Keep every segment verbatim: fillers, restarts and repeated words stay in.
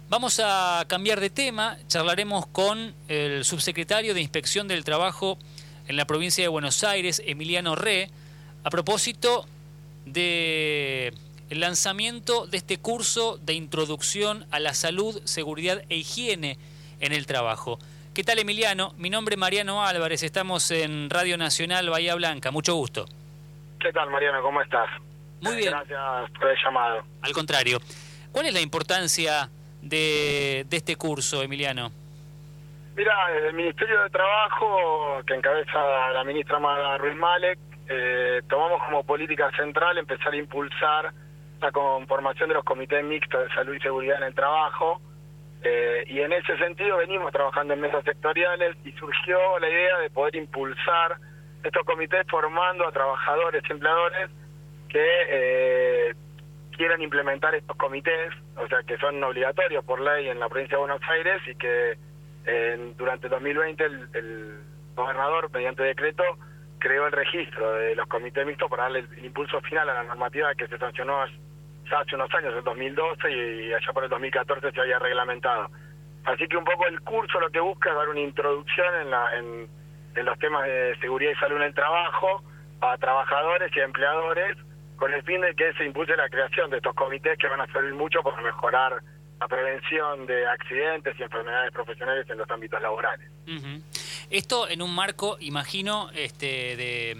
Vamos a cambiar de tema, charlaremos con el subsecretario de Inspección del Trabajo en la provincia de Buenos Aires, Emiliano Re, a propósito del lanzamiento de este curso de introducción a la salud, seguridad e higiene en el trabajo. ¿Qué tal, Emiliano? Mi nombre es Mariano Álvarez, estamos en Radio Nacional Bahía Blanca, mucho gusto. ¿Qué tal, Mariano? ¿Cómo estás? Muy bien. Gracias por el llamado. Al contrario. ¿Cuál es la importancia de, de este curso, Emiliano? Mira, el Ministerio de Trabajo, que encabeza la ministra Magda Ruiz Malek, eh, tomamos como política central empezar a impulsar la conformación de los comités mixtos de salud y seguridad en el trabajo, eh, y en ese sentido venimos trabajando en mesas sectoriales y surgió la idea de poder impulsar estos comités formando a trabajadores y empleadores que eh, quieran implementar estos comités, o sea, que son obligatorios por ley en la provincia de Buenos Aires y que eh, durante el dos mil veinte el, el gobernador, mediante decreto, creó el registro de los comités mixtos para darle el, el impulso final a la normativa que se sancionó ya hace unos años, el dos mil doce, y, y allá por el dos mil catorce se había reglamentado. Así que un poco el curso lo que busca es dar una introducción en, la, en, en los temas de seguridad y salud en el trabajo a trabajadores y a empleadores, con el fin de que se impulse la creación de estos comités que van a servir mucho para mejorar la prevención de accidentes y enfermedades profesionales en los ámbitos laborales. Uh-huh. Esto en un marco, imagino, este, de,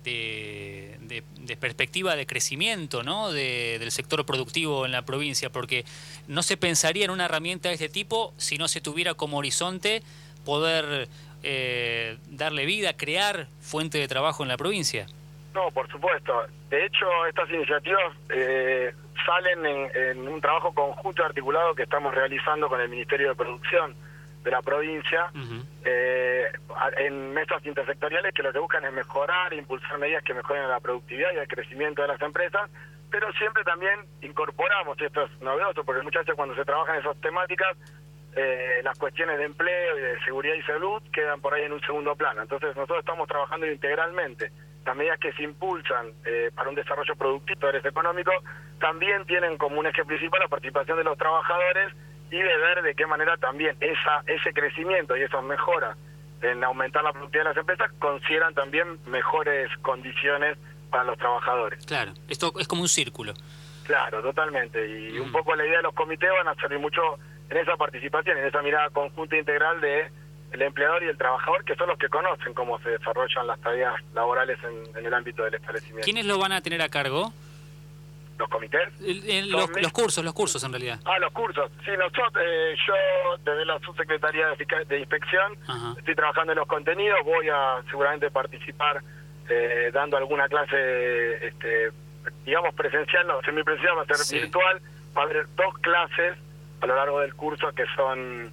de, de, de perspectiva de crecimiento, ¿no?, de, del sector productivo en la provincia, porque no se pensaría en una herramienta de este tipo si no se tuviera como horizonte poder eh, darle vida, crear fuente de trabajo en la provincia. No, por supuesto. De hecho, estas iniciativas eh, salen en, en un trabajo conjunto articulado que estamos realizando con el Ministerio de Producción de la provincia, uh-huh. eh, en mesas intersectoriales que lo que buscan es mejorar, impulsar medidas que mejoren la productividad y el crecimiento de las empresas, pero siempre también incorporamos, y esto es novedoso, porque muchas veces cuando se trabajan esas temáticas, eh, las cuestiones de empleo y de seguridad y salud quedan por ahí en un segundo plano. Entonces nosotros estamos trabajando integralmente. Las medidas que se impulsan eh, para un desarrollo productivo y económico también tienen como un eje principal la participación de los trabajadores y de ver de qué manera también esa ese crecimiento y esas mejoras en aumentar la productividad de las empresas consideran también mejores condiciones para los trabajadores. Claro, esto es como un círculo. Claro, totalmente. Y mm. un poco la idea de los comités van a servir mucho en esa participación, en esa mirada conjunta e integral de el empleador y el trabajador, que son los que conocen cómo se desarrollan las tareas laborales en, en el ámbito del establecimiento. ¿Quiénes lo van a tener a cargo? ¿Los comités? El, el, los, los cursos, los cursos en realidad. Ah, los cursos. Sí, nosotros, eh, yo desde la Subsecretaría de, de Inspección, Ajá. estoy trabajando en los contenidos, voy a seguramente participar eh, dando alguna clase, este, digamos presencial, no, semipresencial, va a ser sí. virtual, va a haber dos clases a lo largo del curso que son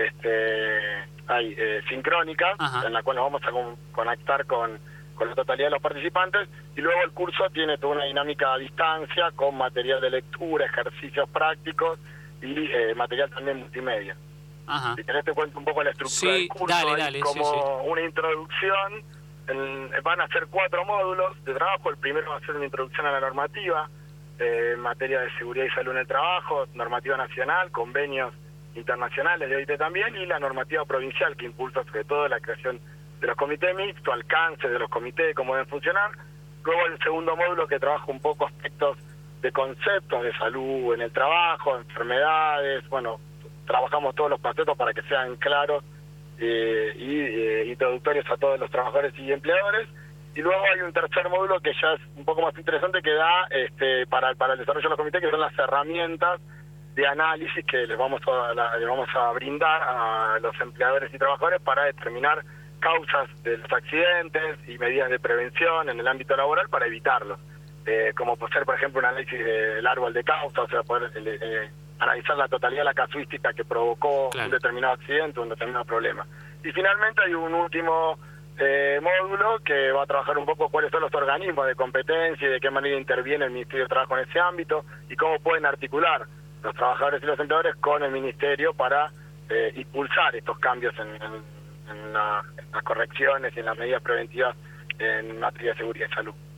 este hay eh, sincrónicas, Ajá. en la cual nos vamos a con, conectar con, con la totalidad de los participantes, y luego el curso tiene toda una dinámica a distancia con material de lectura, ejercicios prácticos y eh, material también multimedia. Ajá. Si querés te cuento un poco la estructura sí, del curso, dale, dale, como sí, sí. una introducción, en, van a ser cuatro módulos de trabajo. El primero va a ser una introducción a la normativa eh, en materia de seguridad y salud en el trabajo, normativa nacional, convenios internacionales de O I T también, y la normativa provincial que impulsa sobre todo la creación de los comités mixtos, alcance de los comités, cómo deben funcionar. Luego el segundo módulo que trabaja un poco aspectos de conceptos de salud en el trabajo, enfermedades, bueno, trabajamos todos los conceptos para que sean claros eh, y eh, introductorios a todos los trabajadores y empleadores. Y luego hay un tercer módulo que ya es un poco más interesante, que da este, para, para el desarrollo de los comités, que son las herramientas de análisis que les vamos a la, les vamos a brindar a los empleadores y trabajadores para determinar causas de los accidentes y medidas de prevención en el ámbito laboral para evitarlos, eh, como puede ser, por ejemplo, un análisis del árbol de causas, o sea, poder eh, eh, analizar la totalidad de la casuística que provocó claro. un determinado accidente, un determinado problema. Y finalmente hay un último eh, módulo que va a trabajar un poco cuáles son los organismos de competencia y de qué manera interviene el Ministerio de Trabajo en ese ámbito y cómo pueden articular los trabajadores y los empleadores con el Ministerio para eh, impulsar estos cambios en, en, en, la, en las correcciones y en las medidas preventivas en materia de seguridad y salud.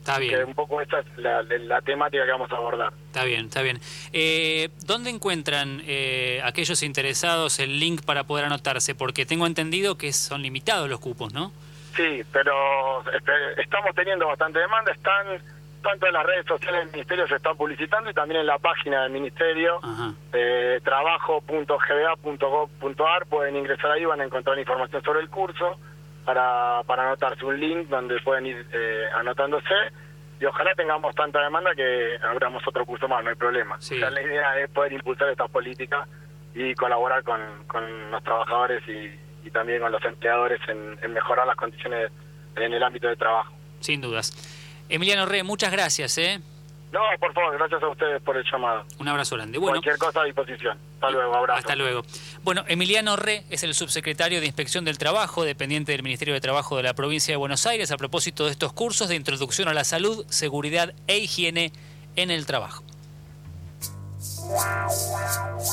Está bien. Que un poco esta es la, la temática que vamos a abordar. Está bien, está bien. Eh, ¿Dónde encuentran eh, aquellos interesados el link para poder anotarse? Porque tengo entendido que son limitados los cupos, ¿no? Sí, pero estamos teniendo bastante demanda. Están tanto en las redes sociales del Ministerio se están publicitando y también en la página del Ministerio, eh, trabajo punto g b a punto gov punto a r. Pueden ingresar ahí, van a encontrar información sobre el curso para, para anotarse, un link donde pueden ir eh, anotándose, y ojalá tengamos tanta demanda que abramos otro curso más, no hay problema. Sí. O sea, la idea es poder impulsar estas políticas y colaborar con, con los trabajadores y, y también con los empleadores en, en mejorar las condiciones en el ámbito de trabajo. Sin dudas. Emiliano Re, muchas gracias, ¿eh? No, por favor, gracias a ustedes por el llamado. Un abrazo grande. Bueno, cualquier cosa a disposición. Hasta luego, abrazo. Hasta luego. Bueno, Emiliano Re es el subsecretario de Inspección del Trabajo, dependiente del Ministerio de Trabajo de la Provincia de Buenos Aires, a propósito de estos cursos de introducción a la salud, seguridad e higiene en el trabajo.